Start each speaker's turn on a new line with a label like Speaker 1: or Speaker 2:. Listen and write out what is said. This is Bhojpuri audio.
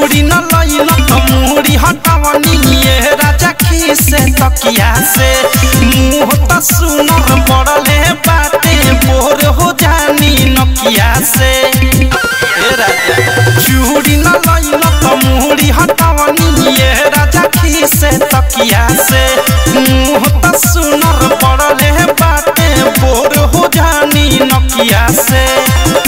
Speaker 1: चूड़ी न लइल तो मुहरी हटावनी ये राजा खीसे तकिया से मुँह त सुनर पड़ले बाटे बोर हो जानी नकिया से चूड़ी न लइल तो मुहरी हटावनी ये राजा खीसे तकिया से मुँह त सुनर पड़ले बाटे बोर हो जानी नकिया से।